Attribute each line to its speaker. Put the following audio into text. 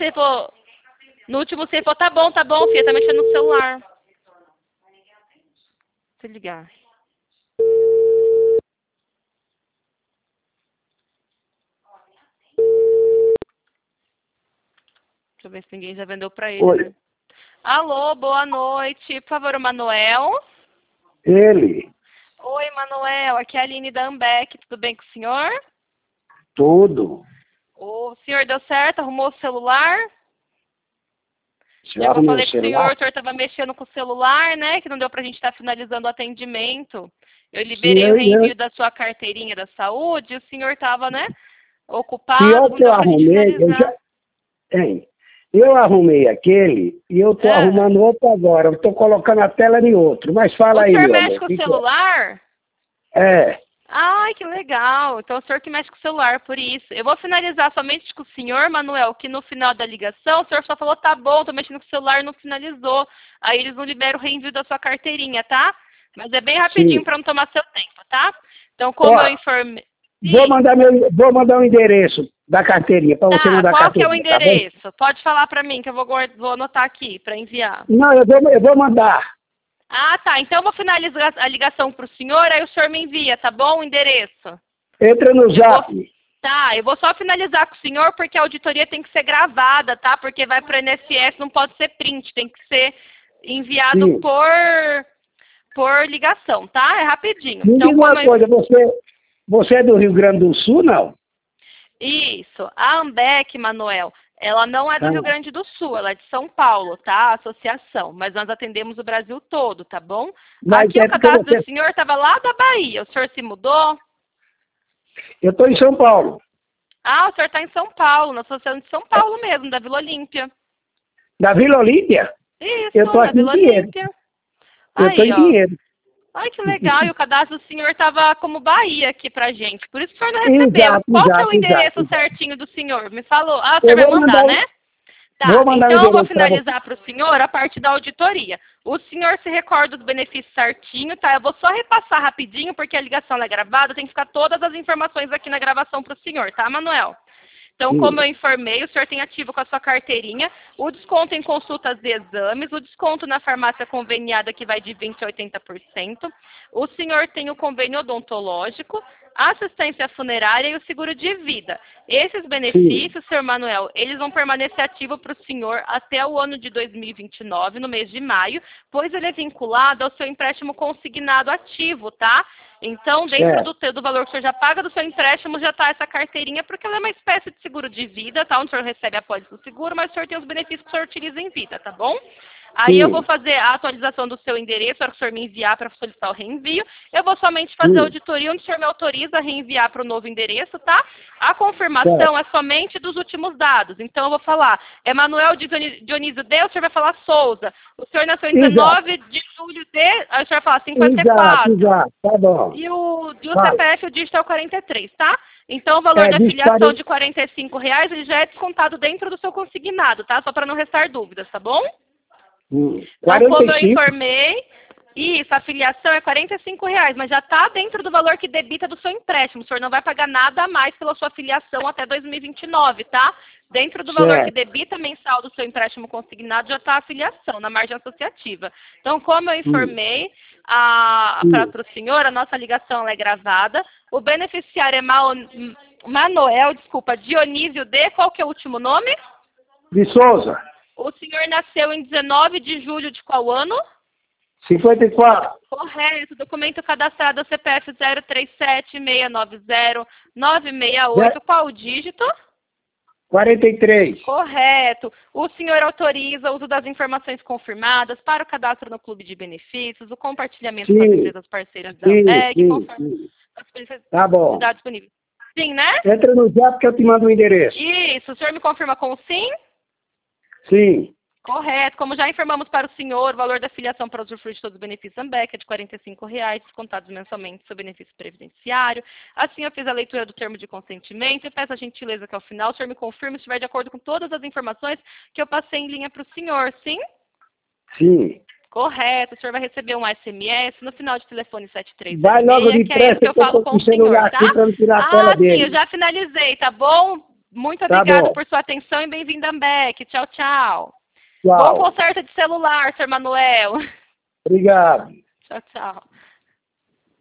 Speaker 1: você for... No último você falou, tá bom, filha, tá mexendo no celular. Se ligar. Deixa eu ver se ninguém já vendeu pra ele,
Speaker 2: Oi.
Speaker 1: né? Alô, boa noite. Por favor, o Manuel.
Speaker 2: Ele.
Speaker 1: Oi, Manuel. Aqui é a Aline da Ambeck. Tudo bem com o senhor?
Speaker 2: Tudo.
Speaker 1: O senhor deu certo? Arrumou o celular?
Speaker 2: Se eu
Speaker 1: Eu
Speaker 2: arrumei
Speaker 1: falei
Speaker 2: o
Speaker 1: com o
Speaker 2: celular?
Speaker 1: senhor estava mexendo com o celular, né? Que não deu pra gente estar finalizando o atendimento. Eu
Speaker 2: Sim,
Speaker 1: liberei o reenvio da sua carteirinha da saúde e o senhor estava, né? Ocupado,
Speaker 2: pior
Speaker 1: não
Speaker 2: que eu
Speaker 1: deu pra gente
Speaker 2: arrumei,
Speaker 1: finalizar.
Speaker 2: Hein, eu arrumei aquele e eu tô arrumando outro agora. Eu tô colocando a tela em outro. Mas fala
Speaker 1: O
Speaker 2: aí,
Speaker 1: senhor
Speaker 2: meu
Speaker 1: mexe
Speaker 2: amor.
Speaker 1: com o
Speaker 2: Que é?
Speaker 1: celular?
Speaker 2: É.
Speaker 1: Ai, que legal. Então, o senhor que mexe com o celular, por isso. Eu vou finalizar somente com o senhor, Manuel, que no final da ligação o senhor só falou, tá bom, tô mexendo com o celular e não finalizou. Aí eles não liberam o reenvio da sua carteirinha, tá? Mas é bem rapidinho
Speaker 2: Sim.
Speaker 1: para não tomar seu tempo, tá? Então, como eu informei...
Speaker 2: Vou mandar o endereço da carteirinha, para você
Speaker 1: Tá,
Speaker 2: mandar a
Speaker 1: qual que é o
Speaker 2: carteirinha, tá bom?
Speaker 1: endereço? Pode falar para mim, que eu vou anotar aqui para enviar.
Speaker 2: Não, eu vou mandar.
Speaker 1: Ah, tá. Então, eu vou finalizar a ligação para o senhor, aí o senhor me envia, tá bom? O endereço.
Speaker 2: Entra no zap.
Speaker 1: Tá, eu vou só finalizar com o senhor, porque a auditoria tem que ser gravada, tá? Porque vai para o INSS, não pode ser print, tem que ser enviado
Speaker 2: Sim.
Speaker 1: por ligação, tá? É rapidinho.
Speaker 2: Me
Speaker 1: Então,
Speaker 2: diga uma coisa, você é do Rio Grande do Sul, não?
Speaker 1: Isso. A Ambeck, Manuel, ela não é do Rio Grande do Sul, ela é de São Paulo, tá? A associação. Mas nós atendemos o Brasil todo, tá bom?
Speaker 2: Mas
Speaker 1: Aqui
Speaker 2: é
Speaker 1: o
Speaker 2: porque
Speaker 1: cadastro do senhor estava lá da Bahia. O senhor se mudou?
Speaker 2: Eu estou em São Paulo.
Speaker 1: Ah, o senhor está em São Paulo, na associação de São Paulo mesmo, da Vila Olímpia.
Speaker 2: Da Vila Olímpia?
Speaker 1: Isso,
Speaker 2: Eu estou
Speaker 1: da
Speaker 2: aqui em
Speaker 1: Vila
Speaker 2: Pinheiro.
Speaker 1: Olímpia.
Speaker 2: Eu estou
Speaker 1: Aí,
Speaker 2: em
Speaker 1: ó.
Speaker 2: Pinheiro.
Speaker 1: Ai, que legal. E o cadastro do senhor estava como Bahia aqui pra gente. Por isso que o senhor não recebeu. Qual que é o endereço certinho do senhor? Me falou. Ah, o senhor vai mandar, né? Tá,
Speaker 2: Vou mandar o
Speaker 1: então eu vou
Speaker 2: endereço para você.
Speaker 1: finalizar para o senhor a parte da auditoria. O senhor se recorda do benefício certinho, tá? Eu vou só repassar rapidinho, porque a ligação é gravada, tem que ficar todas as informações aqui na gravação para o senhor, tá, Manuel? Então, como eu informei, o senhor tem ativo com a sua carteirinha o desconto em consultas e exames, o desconto na farmácia conveniada que vai de 20% a 80%, o senhor tem o convênio odontológico, a assistência funerária e o seguro de vida. Esses benefícios, senhor Manuel, eles vão permanecer ativos para o senhor até o ano de 2029, no mês de maio, pois ele é vinculado ao seu empréstimo consignado ativo, tá? Então, dentro do valor que o senhor já paga do seu empréstimo, já está essa carteirinha, porque ela é uma espécie de seguro de vida, tá? Onde o senhor recebe a pólice do seguro, mas o senhor tem os benefícios que o senhor utiliza em vida, tá bom? Aí eu vou fazer a atualização do seu endereço, para o senhor me enviar para solicitar o reenvio. Eu vou somente fazer a auditoria onde o senhor me autoriza a reenviar para o novo endereço, tá? A confirmação é somente dos últimos dados. Então eu vou falar, Emanuel Dionísio D, o senhor vai falar Souza. O senhor nasceu em 19 de julho de... Aí o senhor vai falar 54.
Speaker 2: Exato, tá bom.
Speaker 1: E o CPF, o dígito é o 43, tá? Então, o valor da filiação de R$45, ele já é descontado dentro do seu consignado, tá? Só para não restar dúvidas, tá bom? Então, como eu informei, isso, a filiação é R$45, mas já está dentro do valor que debita do seu empréstimo. O senhor não vai pagar nada a mais pela sua filiação até 2029, tá? Dentro do valor que debita mensal do seu empréstimo consignado já está a filiação, na margem associativa. Então, como eu informei para o senhor, a nossa ligação ela é gravada. O beneficiário é Manuel Dionísio D. Qual que é o último nome?
Speaker 2: De Souza.
Speaker 1: O senhor nasceu em 19 de julho de qual ano?
Speaker 2: 54.
Speaker 1: Correto. Documento cadastrado é CPF 037-690-968. Qual o dígito?
Speaker 2: 43.
Speaker 1: Correto. O senhor autoriza o uso das informações confirmadas para o cadastro no clube de benefícios, o compartilhamento com as empresas parceiras da AMBEC, conforme
Speaker 2: tá bom.
Speaker 1: Disponível. Sim, né?
Speaker 2: Entra no zap que eu te mando o endereço.
Speaker 1: Isso. O senhor me confirma com o sim?
Speaker 2: Sim.
Speaker 1: Correto. Como já informamos para o senhor, o valor da filiação para usufruir de todos os benefícios Ambeck é de R$45, descontados mensalmente seu benefício previdenciário. Assim, eu fiz a leitura do termo de consentimento e peço a gentileza que ao final o senhor me confirme se estiver de acordo com todas as informações que eu passei em linha para o senhor, sim?
Speaker 2: Sim.
Speaker 1: Correto. O senhor vai receber um SMS no final de telefone 736,
Speaker 2: vai logo de
Speaker 1: que é esse que eu falo com o senhor, tá?
Speaker 2: Aqui pra não tirar a tela dele.
Speaker 1: Sim, eu já finalizei, tá bom? Muito
Speaker 2: Tá
Speaker 1: obrigada
Speaker 2: bom.
Speaker 1: por sua atenção e bem-vinda, Ambeck. Tchau, tchau.
Speaker 2: Tchau.
Speaker 1: Bom conserto de celular, Sr. Manuel.
Speaker 2: Obrigado.
Speaker 1: Tchau, tchau.